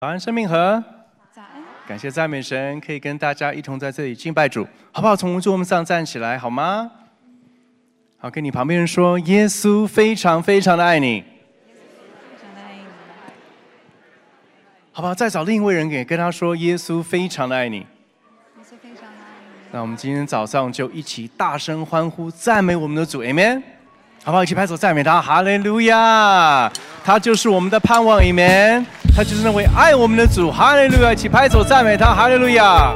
早安，生命河。 早安， 感谢赞美神，可以跟大家一同在这里敬拜主，好不好？从座位上站起来，好吗？好，跟你旁边人说，耶稣非常非常的爱你。好不好？再找另一位人给跟他说，耶稣非常的爱你。那我们今天早上就一起大声欢呼赞美我们的主 ，Amen。好不好？一起拍手赞美他，哈利路亚！他就是我们的盼望 ，Amen。他就是那位爱我们的主，哈利路亚！一起拍手赞美他，哈利路亚！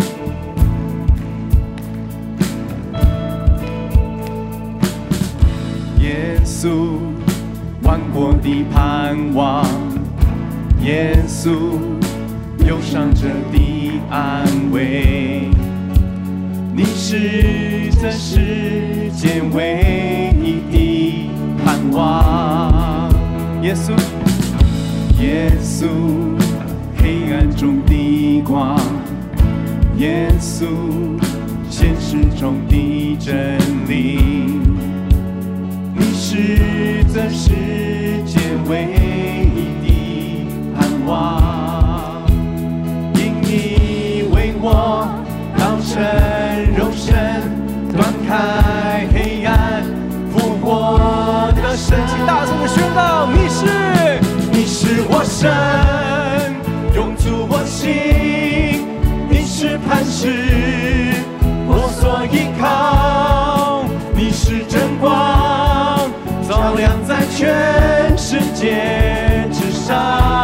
耶稣，万国的盼望，耶稣，忧伤者的安慰。你是这世间唯一的盼望，耶稣，耶稣，黑暗中的光，耶稣，现实中的真理。你是这世间唯一的盼望，因你为我道成肉身，断开黑暗，复活的神。请大声的宣告，你是我神，永驻我心，你是磐石，我所依靠，你是真光，照亮在全世界之上。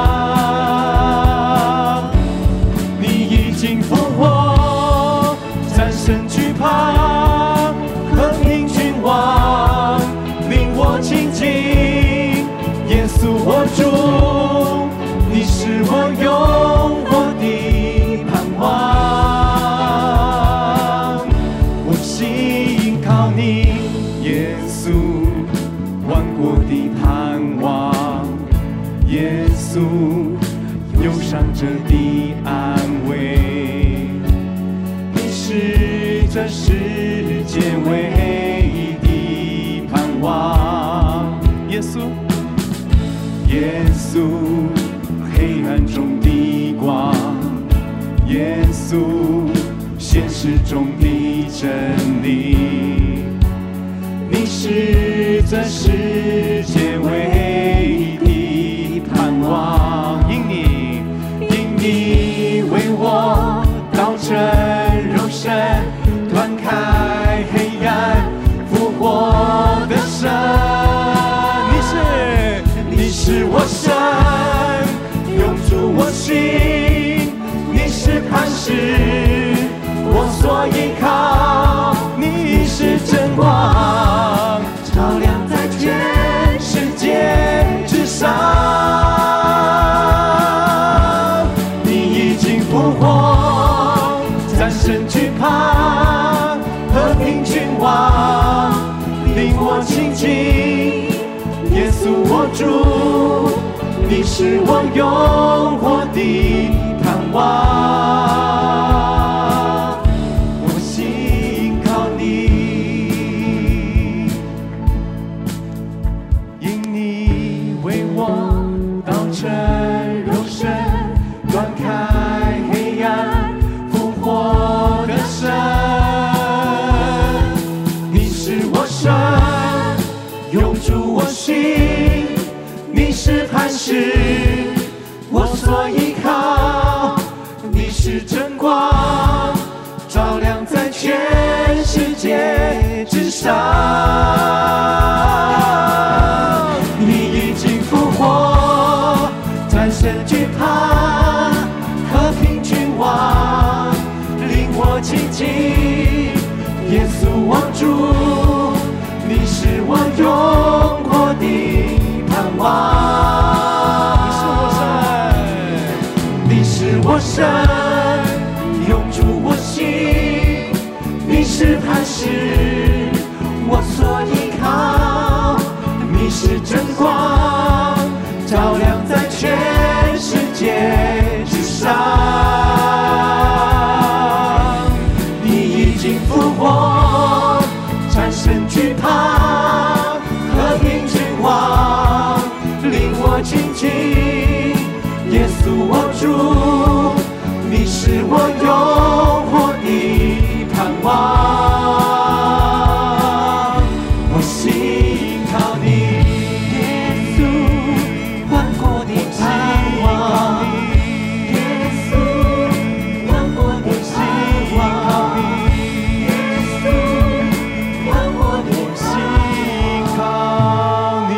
你已经复活，战胜惧怕，和平君王，领我亲近，耶稣我主，你是我永活的盼望。我信靠你，耶稣，万国的盼望，耶稣，忧伤者的安慰。你是这世界唯一的盼望，耶稣，耶稣，黑暗中的光，耶稣，现实中的真理。你是这世界唯一的盼望，因你为我道成肉身，断开黑暗，复活的神。你是我神，永驻我心，你是磐石，我所依靠，你是真光，照亮在全世界之上。你已经复活，战胜惧怕，和平君王，领我亲近，耶稣我主，你是我永活的盼望。我信靠你，因你为我道成肉身，断开黑暗，复活的神。你是我神，永驻我心，你是磐石，我所依靠，你是真光，照亮在全世界之上。你已经复活，战胜惧怕，和平君王，领我亲近，耶稣我主，你是我永活的盼望。你是我神，永驻我心，你是磐石，我所依靠，你是真光，照亮在全世界之上。你已经复活，战胜惧怕，和平君王，领我亲近，耶稣我主， 主，你是我永活的盼望，我信靠你，耶稣，万国的盼望，耶稣，万国的盼望，耶稣，万国的信靠你。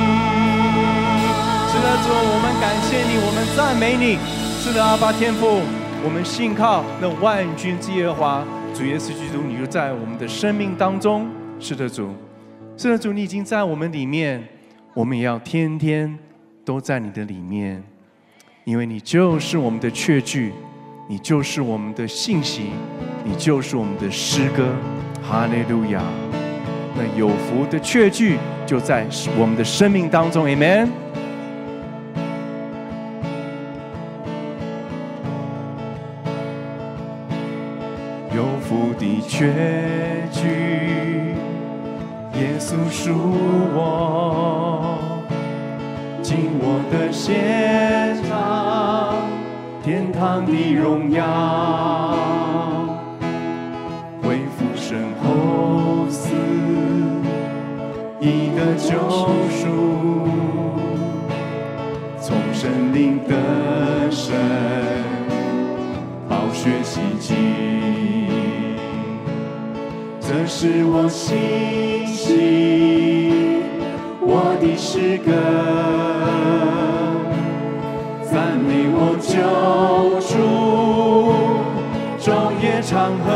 是的，主，我们感谢你，我们赞美你。是的，阿爸天父，我们信靠那万军之耶和华，主耶稣基督，你就在我们的生命当中。是的，主，是的，主，你已经在我们里面，我们也要天天都在你的里面，因为你就是我们的确据，你就是我们的信息，你就是我们的诗歌。哈利路亚！那有福的确据就在我们的生命当中 ，Amen。有福的确据，耶稣属我，进我的现场，天堂的荣耀，恢复身后死，义的救赎，从神灵的神，宝血洗净。这是我信息，我的诗歌，赞美我救主，昼夜长恒。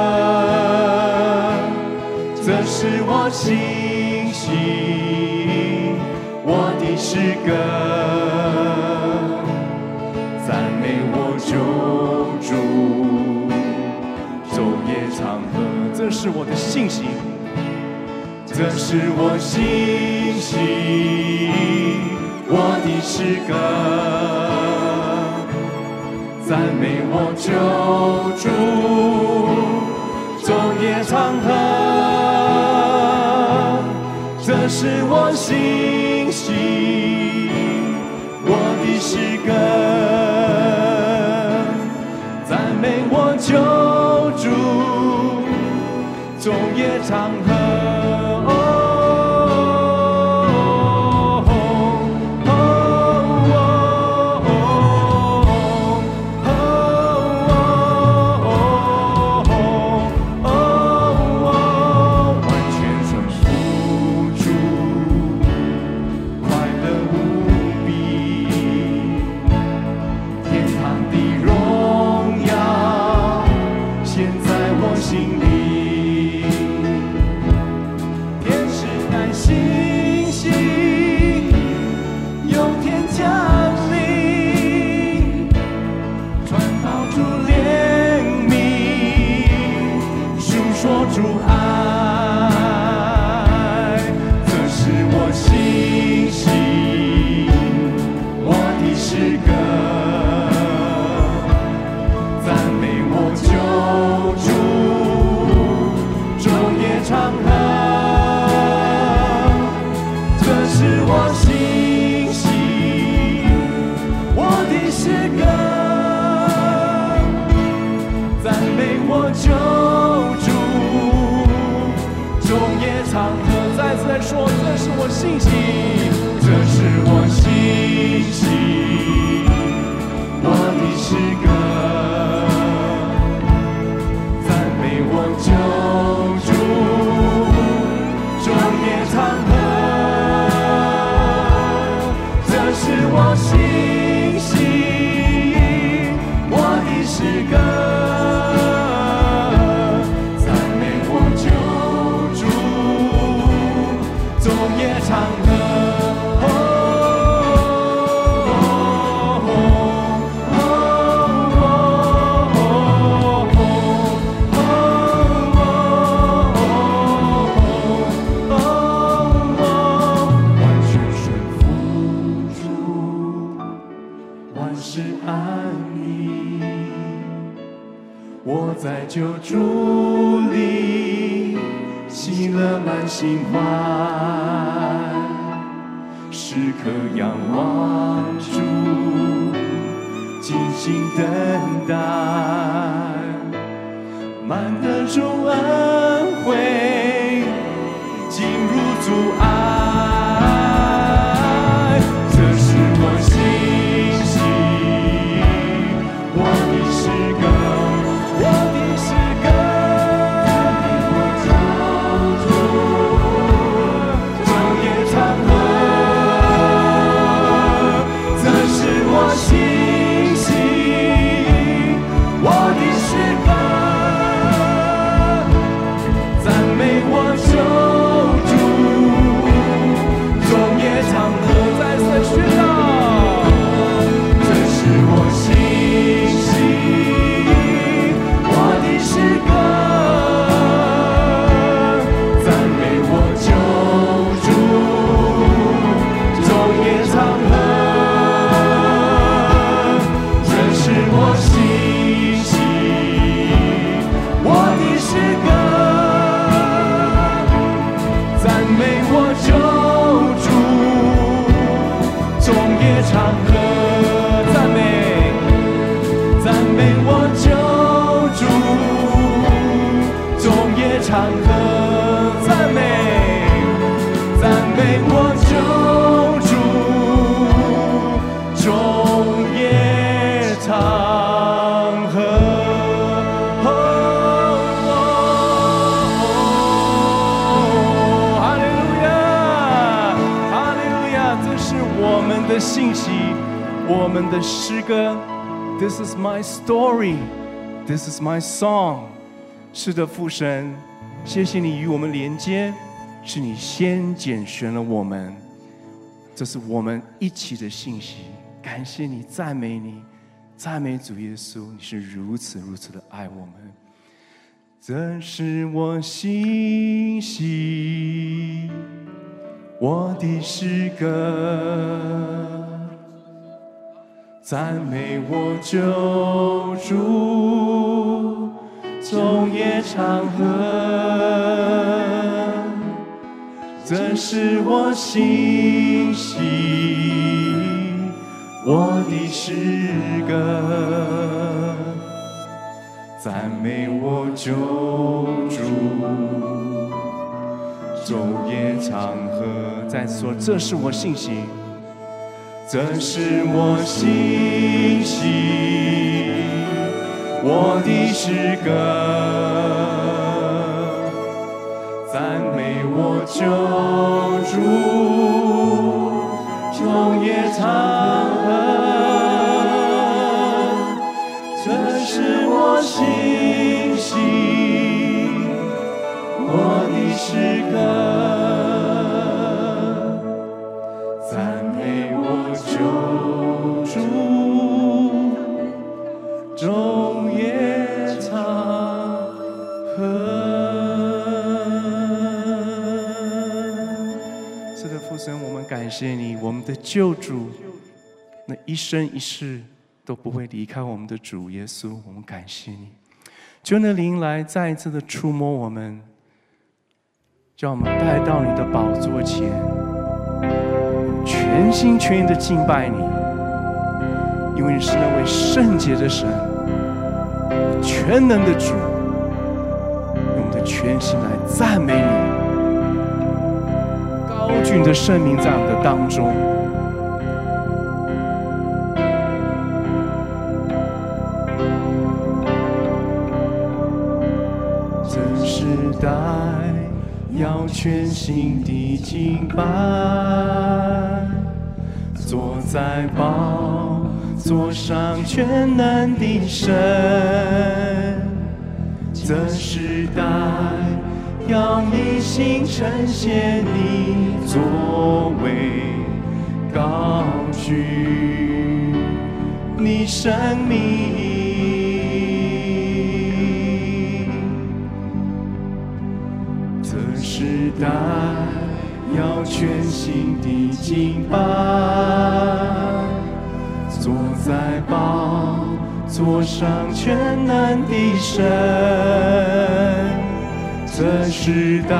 这是我信息，我的诗歌，赞美我救主，昼夜长恒。这是我的信息，这是我信息，我的诗歌，赞美我救主，昼夜长恒。这是我信息，我的诗歌，赞美我救主，昼夜长恒。说，这是我信息，这是我信息，我的诗歌，赞美我救主，昼夜长恒。这是我信息，我的诗歌。长河，完全顺服主，万事安宁。我在救主里，喜乐满心怀。时刻仰望主， 静静等待，满得主恩惠进入主爱，这是我信息，我的诗歌，我的诗歌，我唱出昼夜长河，这是我信息，我的诗歌，赞美我救主，昼夜长河再次宣告，这是我信息，我的诗歌，赞美我救主，昼夜长河，这是我信息，我的诗歌，赞美我救主，昼夜长河，赞美我救主，昼夜长河，赞美我救主，昼夜长河。哈利路亚，哈利路亚，这是我们的信息，我们的诗歌。This is my story, this is my song。是的，父神，谢谢你与我们连接，是你先拣选了我们，这是我们一起的信息。感谢你，赞美你，赞美主耶稣，你是如此如此的爱我们。这是我信息，我的诗歌，赞美我救主，昼夜长河，这是我信息，我的诗歌，赞美我救主，昼夜长河。再说，这是我信息，这是我信息，我的诗歌，赞美我救主，昼夜长河，这是我信息，我的诗歌，赞美我救主，昼夜长河。是的，父神，我们感谢你，我们的救主，那一生一世都不会离开我们的主耶稣，我们感谢你。求你的灵来再一次的触摸我们，将我们带到你的宝座前，全心全意的敬拜你，因为你是那位圣洁的神，全能的主，用我们的全心来赞美你，高举你的圣名在我们的当中。这时代要全心的敬拜，坐在宝座上全能的神。这时代要一心呈现你作为，高举你生命。这时代要全心的敬拜，坐在宝座上全能的神。这时代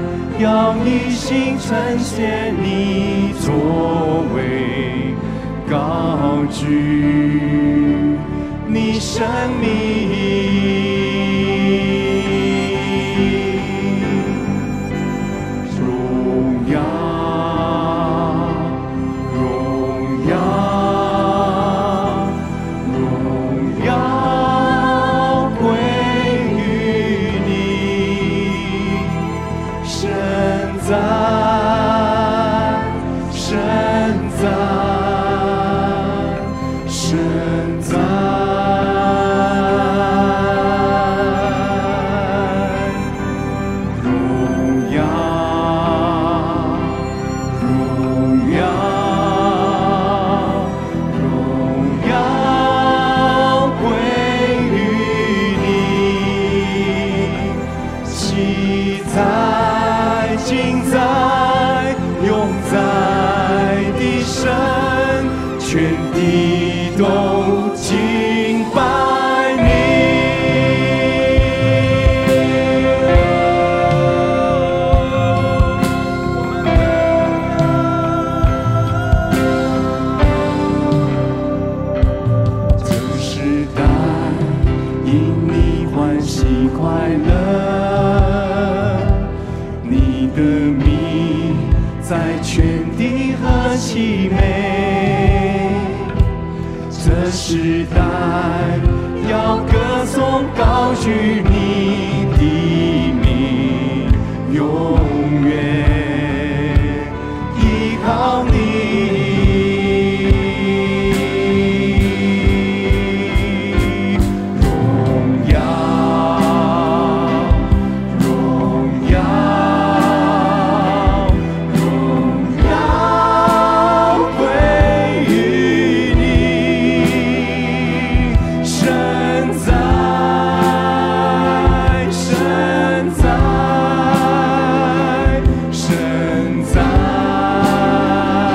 要一心呈现你作为， 高举你生命。时代要歌颂高举你的名，永远依靠你。荣耀，荣耀，荣耀归于你，神在，神在，神在。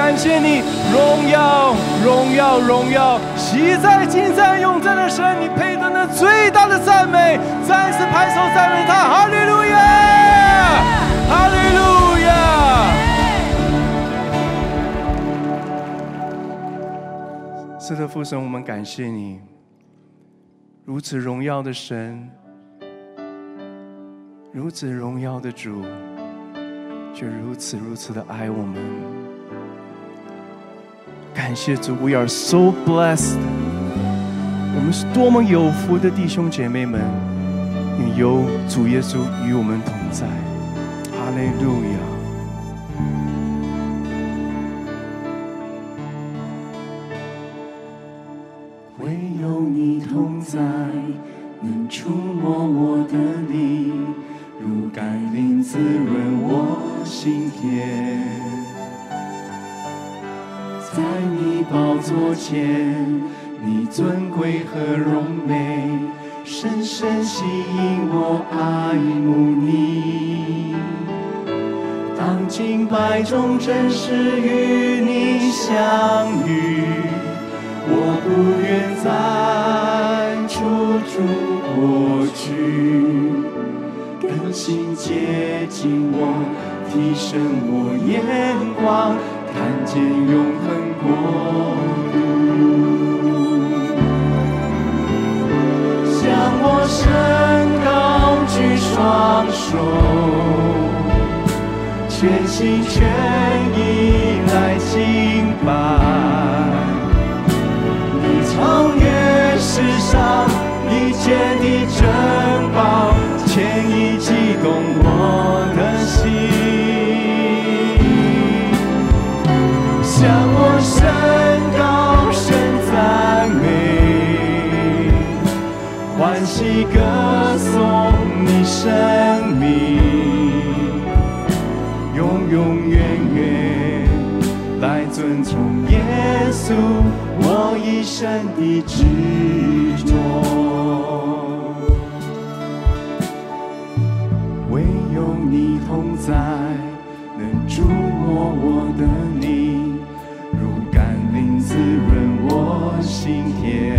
感谢你，荣耀荣耀荣耀，喜在今在永在的神，你配得那最大的赞美，再次拍手赞美他，哈利路亚，哈利路亚。是的，父神，我们感谢你，如此荣耀的神，如此荣耀的主，却如此的爱我们。感谢主 ，We are so blessed。我们是多么有福的弟兄姐妹们，因有主耶稣与我们同在。哈利路亚。 唯有你同在，能触摸我的灵，如甘霖滋润我心田。在你宝座前，你尊贵和荣美，深深吸引我爱慕你。当敬拜中真实与你相遇，我不愿再处处过去，更新接近我，提升我眼光，看见永恒国度。向我伸高举双手，全心全意来敬拜。超越世上一切的珍宝，牵引激动我的心，向我升高声赞美，欢喜歌颂你生命，永永远远来遵从耶稣我一生的执着。唯有你同在，能触摸我的灵，如甘霖滋润我心田。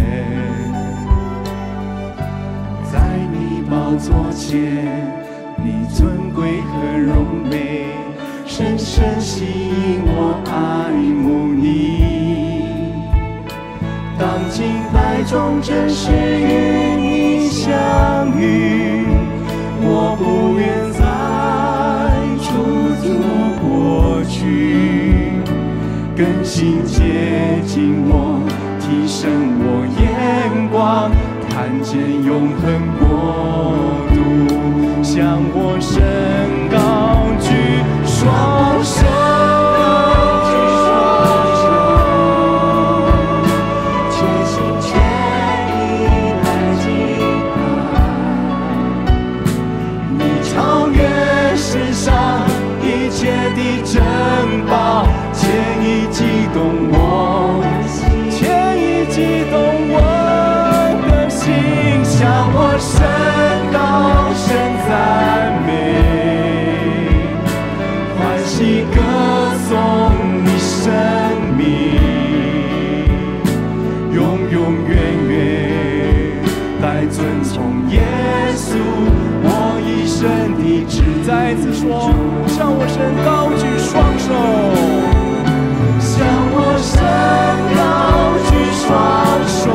在你宝座前，你尊贵和荣美，深深吸引我爱慕你。当敬拜中真实与你相遇，我不愿再处错过去，更新接近我，提升我眼光，看见永恒国度。向我升高举双手，珍宝牵引激动我的心，牵引激动我的心，向我升高声赞美，欢喜歌颂你生命，永永远远来遵从耶稣我一生的旨。再次说，向我伸高举双手，向我伸高举双手，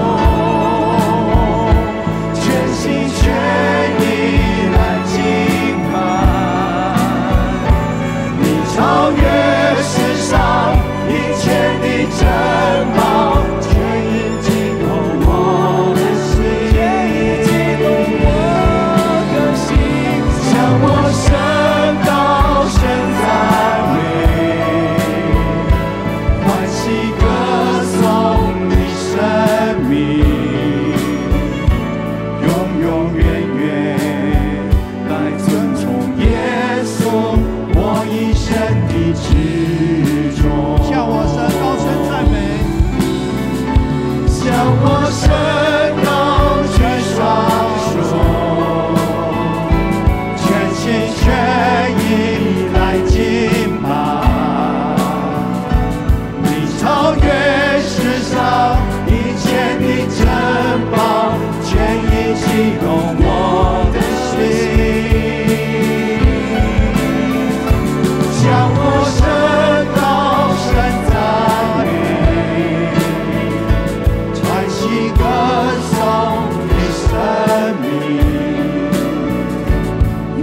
全心全意来敬拜。你超越世上一切的珍宝，牵引激动我的心，牵引激动我的心，向我伸高声赞美，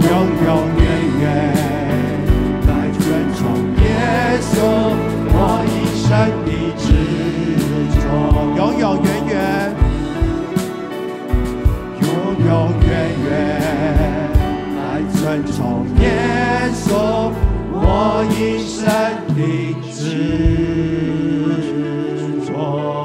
永永远远来遵从耶稣，我一生的执着。永永远远，永永远远来遵从耶稣，我一生的执着。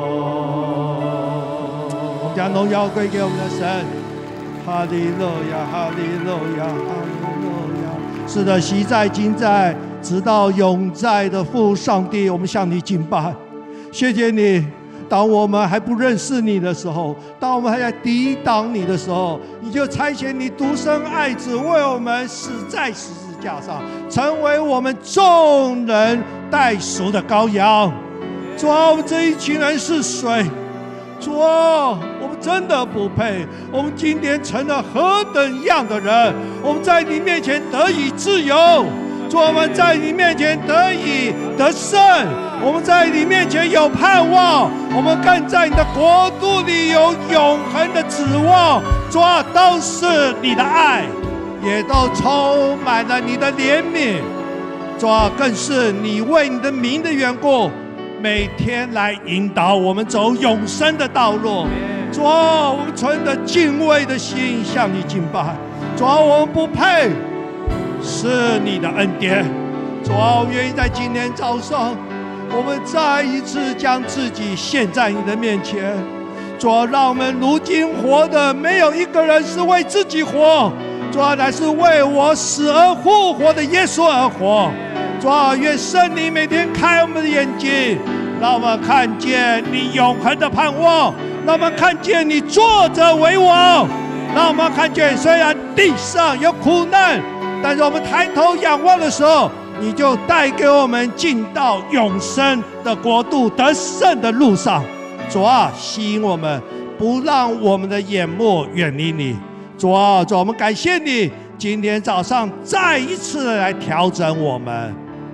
将荣耀归给我们的神。哈利路亚，哈利路亚，哈利路亚。是的，昔在今在直到永在的父上帝，我们向你敬拜，谢谢你。当我们还不认识你的时候，当我们还在抵挡你的时候，你就差遣你独生爱子为我们死在十字架上，成为我们众人代赎的羔羊。主啊，我们这一群人是谁？主啊，我们真的不配。我们今天成了何等样的人？我们在你面前得以自由，主，我们在你面前得以得胜，我们在你面前有盼望，我们更在你的国度里有永恒的指望。主啊，都是你的爱，也都充满了你的怜悯。主啊，更是你为你的名的缘故，每天来引导我们走永生的道路。主啊，我们存着敬畏的心向你敬拜。主啊，我们不配，是你的恩典。主啊，我愿意在今天早上，我们再一次将自己献在你的面前。主啊，让我们如今活的没有一个人是为自己活，主啊，乃是为我死而复活的耶稣而活。主啊，愿圣灵每天开我们的眼睛，让我们看见你永恒的盼望，让我们看见你坐着为王，让我们看见虽然地上有苦难，但是我们抬头仰望的时候，你就带给我们进到永生的国度得胜的路上。主啊，吸引我们，不让我们的眼目远离你。主啊，主，我们感谢你今天早上再一次来调整我们。